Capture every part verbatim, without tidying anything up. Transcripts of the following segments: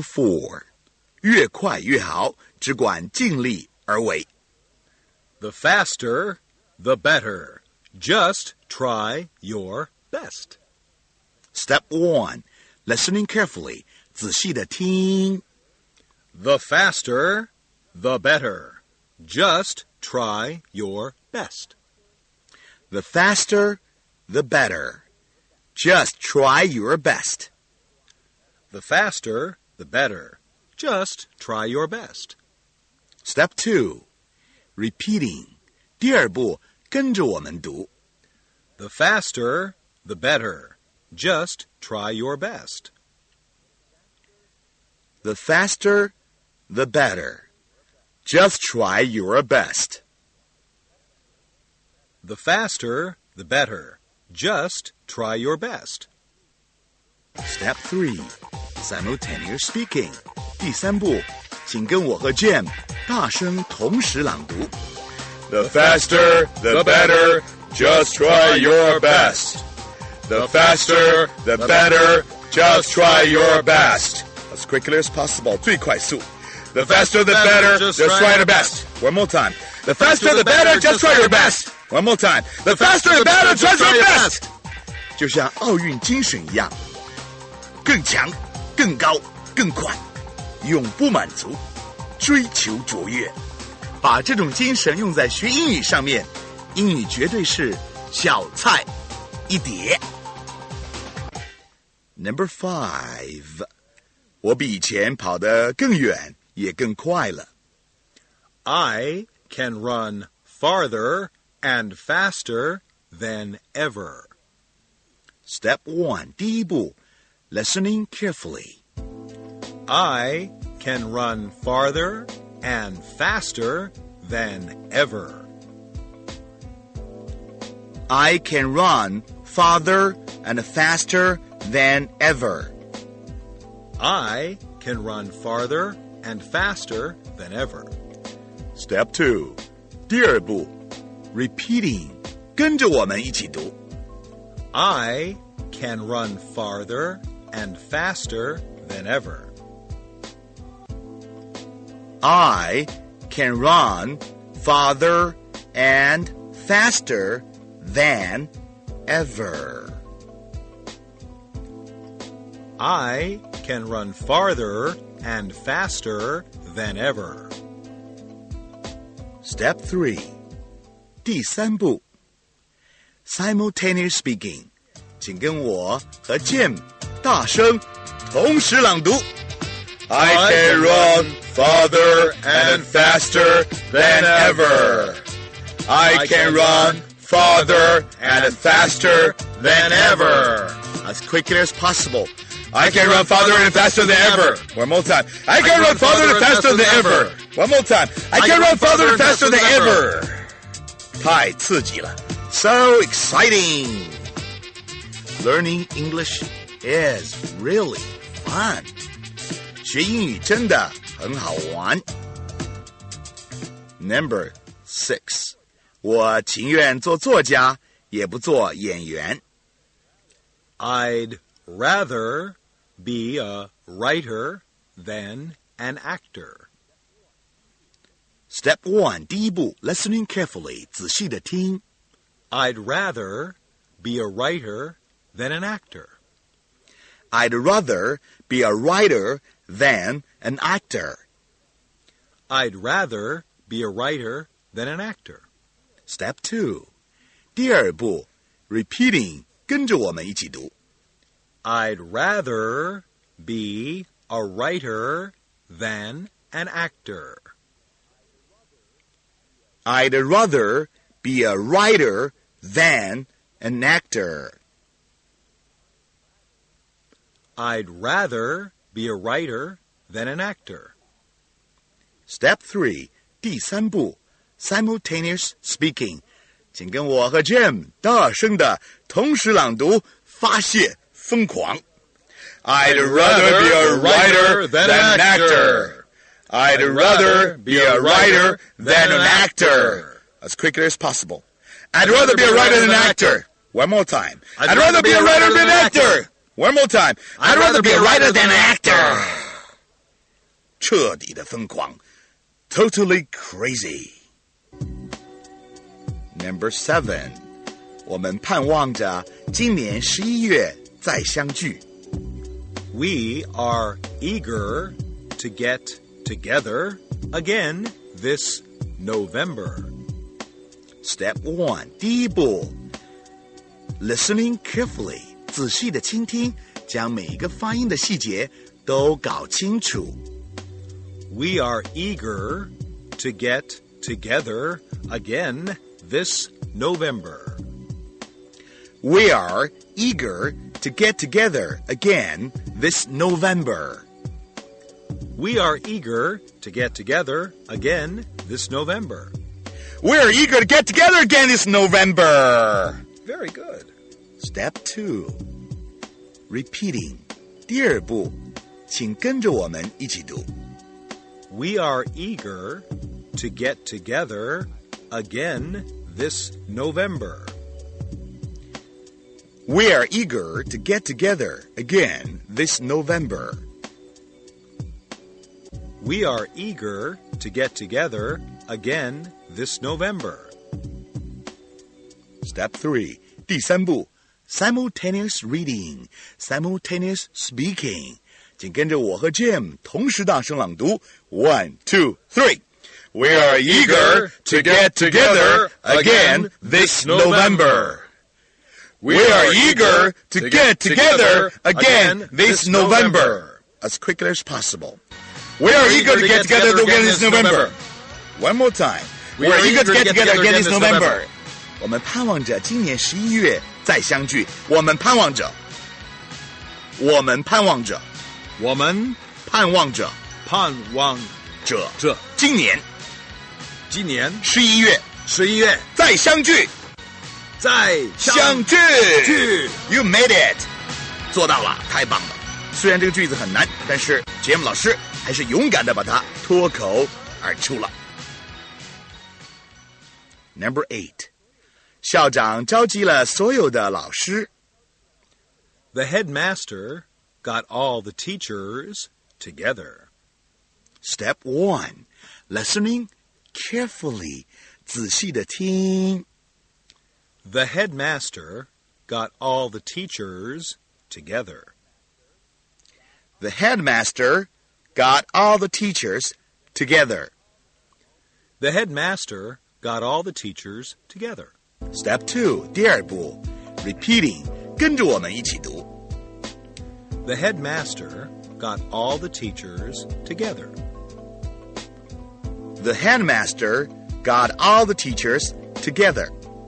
Number four. 越快越好，只管尽力而为。 The faster, the better. Just try your best. Step one. Listening carefully. 仔细的听。 The faster, the better. Just try your best. The faster, the better. Just try your best. The faster, the better. Just try your best. Step two. Repeating. 第二步，跟着我们读。 The faster, the better. Just try your best. The faster, the better. Just try your best. The faster, the better. Just try your best. Step three. Simultaneous speaking. 第三步，请跟我和 Jim 大声同时朗读。 The faster, the better. Just try your best. The faster, the better. Just try your best. As quickly as possible. 最快速。 The faster, the better. Just try your best. One more time. The faster, the better. Just try your best. One more time. The faster, the better. Just try your best. 就像奥运精神一样，更强、更高、更快，永不满足，追求卓越。把这种精神用在学英语上面，英语绝对是小菜一碟。Number five， 我比以前跑得更远，也更快了。 I can run farther and faster than ever. Step one， 第一步 ，listening carefully. I can run farther and faster than ever. I can run farther and faster than ever. I can run farther and faster than ever. Step two， 第二步 ，repeating， 跟着我们一起读。 I can run farther and faster than ever. I can run farther and faster than ever. I can run farther and faster than ever. Step three， 第三步 ，simultaneous speaking， 请跟我和 Jim 大声同时朗读。 I can run farther and faster than ever. I can run farther and faster than ever. As quickly as possible. I can run farther and faster than ever. One more time. I can run farther and faster than ever. One more time. I can run farther and faster than ever. 太刺激了 So exciting. Learning English is really fun. 学英语真的很好玩。Number six. 我情愿做作家，也不做演员。 I'd rather be a writer than an actor. Step one, 第一步 listening carefully, 仔细的听。 I'd rather be a writer than an actor. I'd rather be a writer than an actor. I'd rather be a writer than an actor. Step two, 第二步 repeating, 跟着我们一起读。 I'd rather be a writer than an actor. I'd rather be a writer than an actor. I'd rather be a writer than an actor. Step three, 第三步 simultaneous speaking, 请跟我和 Jim 大声的同时朗读，发泄疯狂。 I'd rather be a writer than an actor. I'd rather be a writer than an actor. As quickly as possible. I'd rather be a writer than an actor. One more time. I'd rather be a writer than an actor. One more time. I'd rather be a writer than an actor. 彻底的疯狂 ，totally crazy。Number seven， 我们盼望着今年十一月再相聚。 We are eager to get together again this November. Step one， 第一步 ，listening carefully， 仔细的倾听，将每一个发音的细节都搞清楚。 We are eager to get together again this November. We are eager to get together again this November. We are eager to get together again this November. We are eager to get together again this November. Very good. Step two, repeating. 第二步，请跟着我们一起读。 We are eager to get together again this November. We are eager to get together again this November. We are eager to get together again this November. Step three, 第三步 simultaneous reading, simultaneous speaking. 请跟着我和 Jim 同时大声朗读 One, two, three. We are eager to get together again this November. We are eager to get together again this November. As quickly as possible. We are eager to get together again this November. One more time. We are eager to get together again this November. 我们盼望着今年十一月再相聚。我们盼望着，我们盼望着， 我们盼望着， 盼望着着今年今年十一月十一月再相聚。 再相聚聚 You made it， 做到了，太棒了。虽然这个句子很难，但是杰姆老师还是勇敢的把它脱口而出了。Number eight， 校长召集了所有的老师。 The headmaster got all the teachers together. Step one, listening carefully， 仔细的听。 The headmaster got all the teachers together. The headmaster got all the teachers together. The headmaster got all the teachers together. Step two, 第二步 repeating， 跟着我们一起读。 The headmaster got all the teachers together. The headmaster got all the teachers together.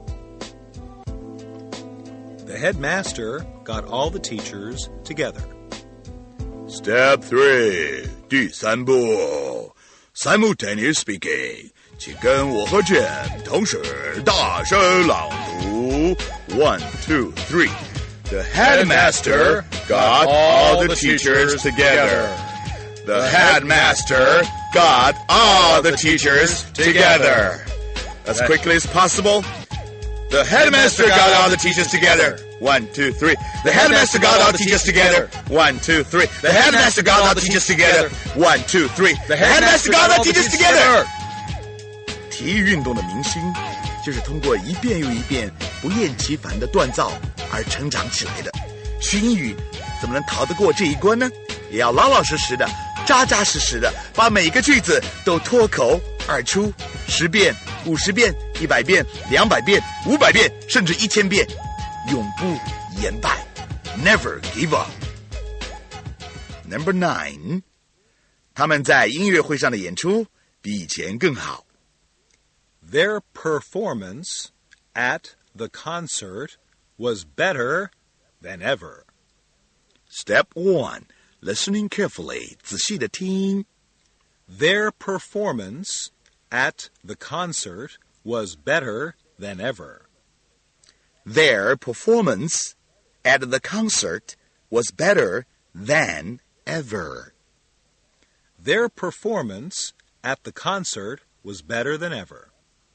The headmaster got all the teachers together. Step three, 第三步 simultaneous speaking， 请跟我和 Jim 同时大声朗读 One, two, three. The headmaster got all the teachers together. The headmaster got all the teachers together. As quickly as possible. The headmaster got all the teachers together. One, two, three. The headmaster got all the teachers together. One, two, three. The headmaster got all the teachers together. One, two, three. The headmaster got all the teachers together. 体育运动的明星，就是通过一遍又一遍不厌其烦的锻造而成长起来的。学英语怎么能逃得过这一关呢？也要老老实实的、扎扎实实的，把每个句子都脱口而出，十遍、五十遍、一百遍、两百遍、五百遍，甚至一千遍，永不言败 ，Never give up. Number nine， 他们在音乐会上的演出比以前更好。 Their performance at the concert was better than ever. Step one, listening carefully, 仔细的听。 Their performance at the concert was better than ever. Their performance at the concert was better than ever. Their performance at the concert was better than ever.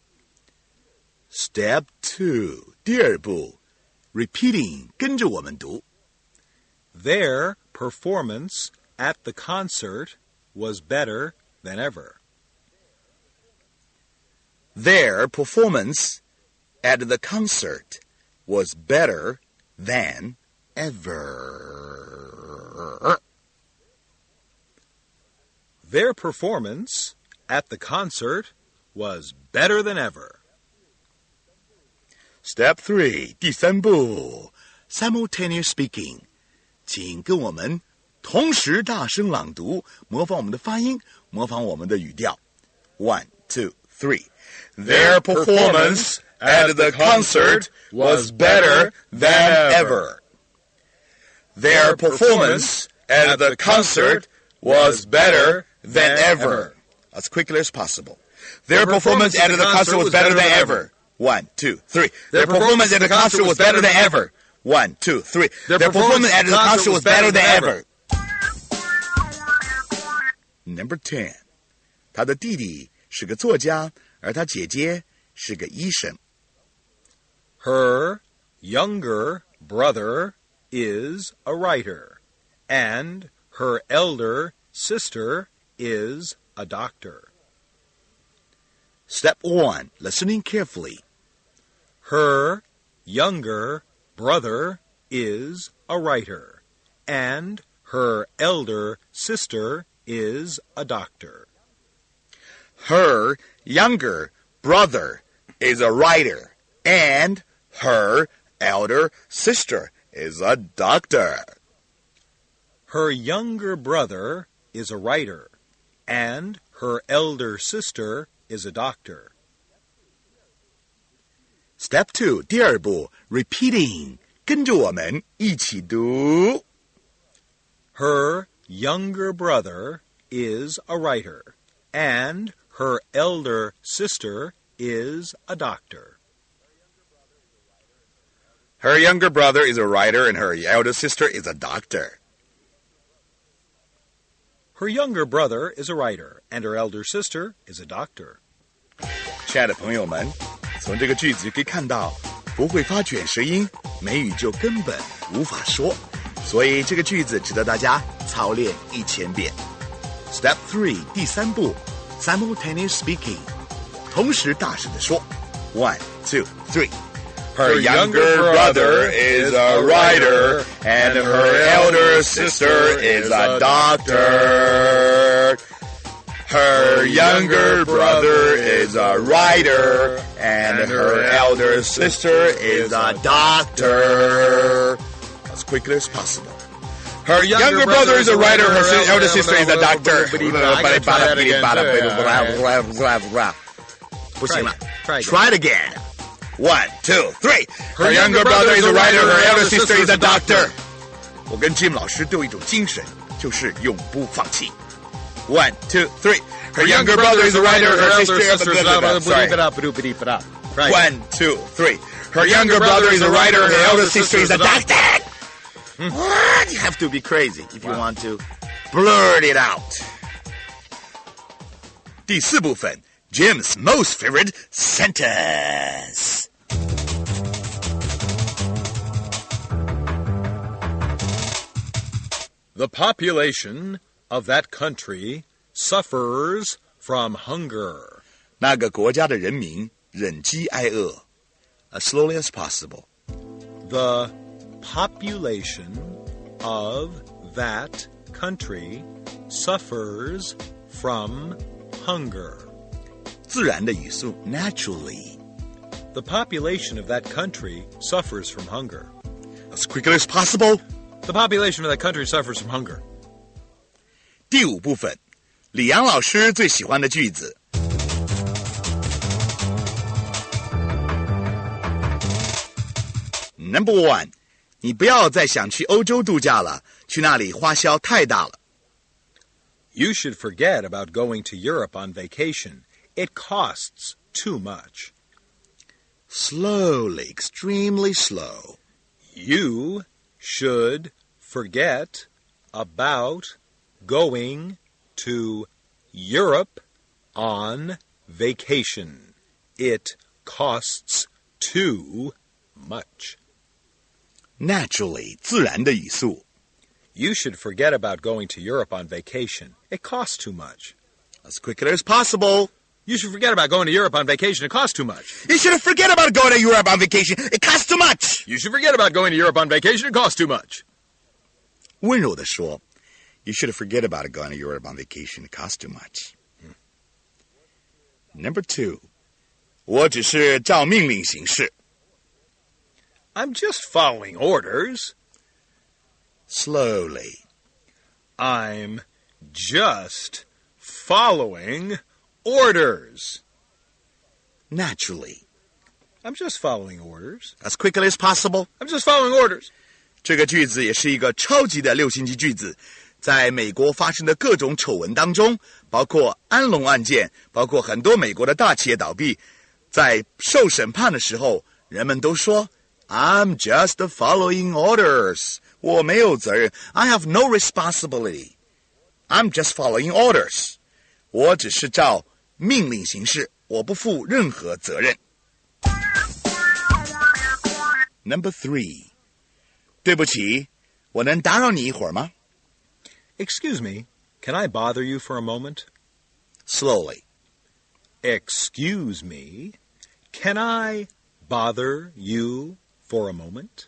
Step two, 第二步 repeating, 跟着我们读。 Their performance at the concert was better than ever. Their performance at the concert was better than ever. Their performance at the concert was better than ever. Step three, 第三步 simultaneous speaking. 请跟我们同时大声朗读，模仿我们的发音，模仿我们的语调。One, two, three. Their performance at the concert was better than ever. Their performance at the concert was better than ever. As quickly as possible. Their performance at the concert was better than ever. One, two, three. Their performance at the concert was better than ever. One, two, three. Their performance at the concert was better than ever. Number ten. 他的弟弟是个作家，而他姐姐是个医生。 Her younger brother is a writer, and her elder sister is a doctor. Step one, listening carefully. Her younger brother is a writer, and her elder sister is a doctor. Her younger brother is a writer, and her elder sister is a doctor. Her younger brother is a writer, and her elder sister is a doctor. Step two, 第二步 repeating. 跟着我们一起读。 Her younger brother is a writer, and her elder sister is a doctor. Her younger brother is a writer, and her elder sister is a doctor. Her younger brother is a writer, and her elder sister is a doctor. 亲爱的朋友们，从这个句子可以看到，不会发卷舌音，美语就根本无法说。所以这个句子值得大家操练一千遍。Step three, 第三步 simultaneous speaking. 同时大声地说。One, two, three. Her younger brother is a writer, and her elder sister is a doctor. Her younger brother is a writer, and her elder sister is a doctor. As quickly as possible. Her younger brother is a writer, her elder sister is a doctor. 不行了 Try it again. One, two, three. Her younger brother is a writer, her elder sister is a doctor. 我跟 Jim 老师都有一种精神，就是永不放棄。One, two, three. Her younger brother is a writer, her sister is a doctor. One, two, three. Her younger brother is a writer, her elder sister is a doctor. What? You have to be crazy if you want to blurt it out. 第四部分 Jim's most favorite sentence. The population of that country suffers from hunger. 那个国家的人民忍饥挨饿 as slowly as possible. The population of that country suffers from hunger. 自然的语速 naturally. The population of that country suffers from hunger. As quickly as possible. The population of that country suffers from hunger. 第五部分李阳老师最喜欢的句子。Number one, 你不要再想去欧洲度假了，去那里花销太大了。 You should forget about going to Europe on vacation. It costs too much. Slowly, extremely slow. You should forget about going to Europe on vacation. It costs too much. Naturally, 自然的语速。 You should forget about going to Europe on vacation. It costs too much. As quickly as possible. You should forget about going to Europe on vacation. It costs too much. You should forget about going to Europe on vacation. It costs too much. You should forget about going to Europe on vacation. It costs too much. 温柔地说 You should forget about going to Europe on vacation. It costs too much. Hmm. Number two. 我只是照命令行事 I'm just following orders. Slowly. I'm just following orders. Naturally. I'm just following orders. As quickly as possible. I'm just following orders. 这个句子也是一个超级的六星级句子，在美国发生的各种丑闻当中，包括安龙案件，包括很多美国的大企业倒闭，在受审判的时候，人们都说 I'm just following orders. 我没有责任 I have no responsibility. I'm just following orders. 我只是照命令行事，我不负任何责任。Number three. 对不起，我能打扰你一会儿吗？ Excuse me, can I bother you for a moment? Slowly. Excuse me, can I bother you for a moment?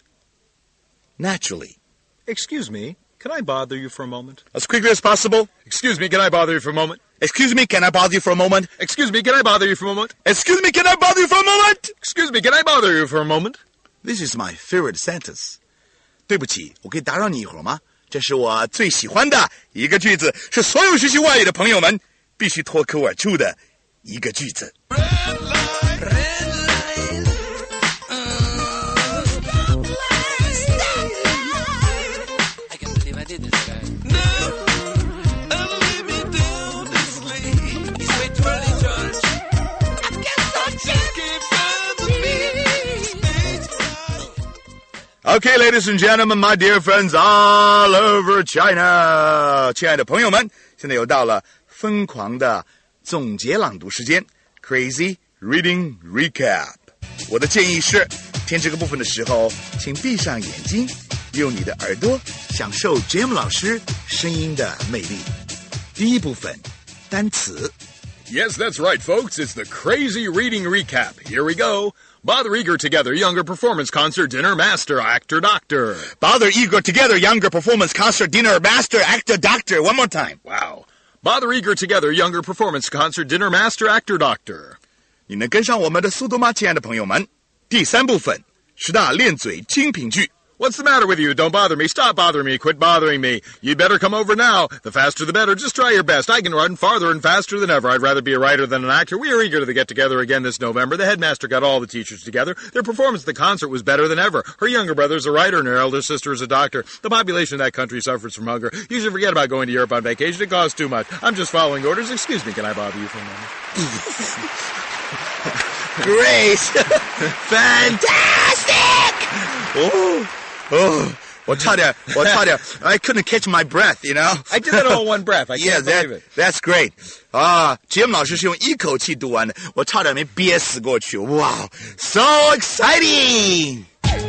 Naturally. Excuse me, can I bother you for a moment? As quickly as possible. Excuse me, can I bother you for a moment? Excuse me, can I bother you for a moment? Excuse me, can I bother you for a moment? Excuse me, can I bother you for a moment? Excuse me, can I bother you for a moment? This is my favorite sentence. 对不起，我可以打扰你一会儿吗？这是我最喜欢的一个句子，是所有学习外语的朋友们必须脱口而出的一个句子。Okay, ladies and gentlemen, my dear friends all over China. 亲爱的朋友们，现在又到了疯狂的总结朗读时间 Crazy Reading Recap. 我的建议是，听这个部分的时候，请闭上眼睛，用你的耳朵享受 Jim 老师声音的魅力。第一部分，单词。 Yes, that's right, folks. It's the Crazy Reading Recap. Here we go. Bother Eager Together, Younger Performance Concert, Dinner, Master, Actor, Doctor. Bother Eager Together, Younger Performance Concert, Dinner, Master, Actor, Doctor. One more time. Wow. Bother Eager Together, Younger Performance Concert, Dinner, Master, Actor, Doctor. 你能跟上我们的速度吗，亲爱的朋友们？第三部分，十大练嘴精品句。 What's the matter with you? Don't bother me. Stop bothering me. Quit bothering me. You'd better come over now. The faster the better. Just try your best. I can run farther and faster than ever. I'd rather be a writer than an actor. We are eager to get together again this November. The headmaster got all the teachers together. Their performance at the concert was better than ever. Her younger brother is a writer and her elder sister is a doctor. The population of that country suffers from hunger. You should forget about going to Europe on vacation. It costs too much. I'm just following orders. Excuse me, can I bother you for a moment? Great! Fantastic! Oh, oh. 我差点，我差点 I couldn't catch my breath, you know? I did it all in one breath. I can't yeah, that, believe it. That's great. 啊 Jim 老师是用一口气读完的，我差点没憋死过去。Wow, so exciting!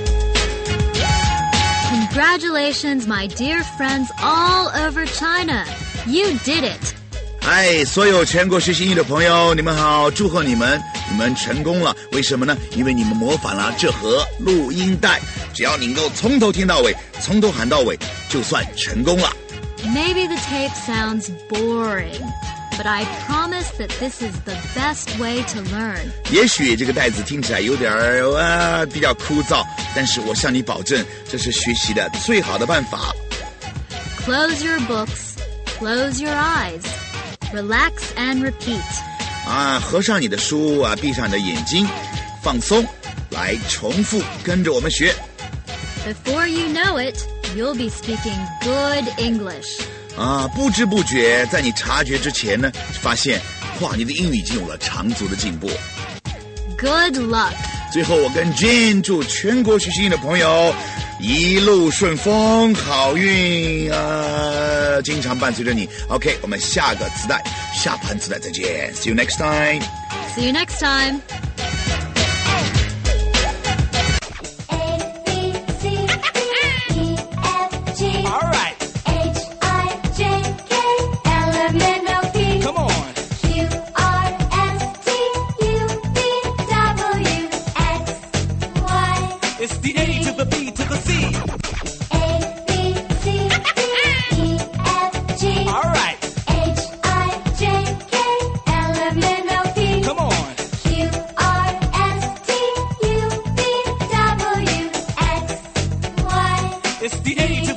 Congratulations, my dear friends all over China. You did it. 嗨，所有全国学习英语的朋友，你们好，祝贺你们，你们成功了。为什么呢？因为你们模仿了这盒录音带，只要你能够从头听到尾，从头喊到尾，就算成功了。 Maybe the tape sounds boring, but I promise that this is the best way to learn. 也许这个带子听起来有点儿啊比较枯燥，但是我向你保证，这是学习的最好的办法。 Close your books, close your eyes.Relax and repeat. 啊，合上你的书啊，闭上你的眼睛，放松，来重复，跟着我们学。 Before you know it, you'll be speaking good English. 啊，不知不觉，在你察觉之前呢，发现，哇，你的英语已经有了长足的进步。 Good luck. 最后，我跟 Jane 祝全国学习英语的朋友一路顺风，好运啊，经常伴随着你。OK， 我们下个磁带，下盘磁带再见。See you next time. See you next time. A, B, C, D, E, F, G. All right, It's the A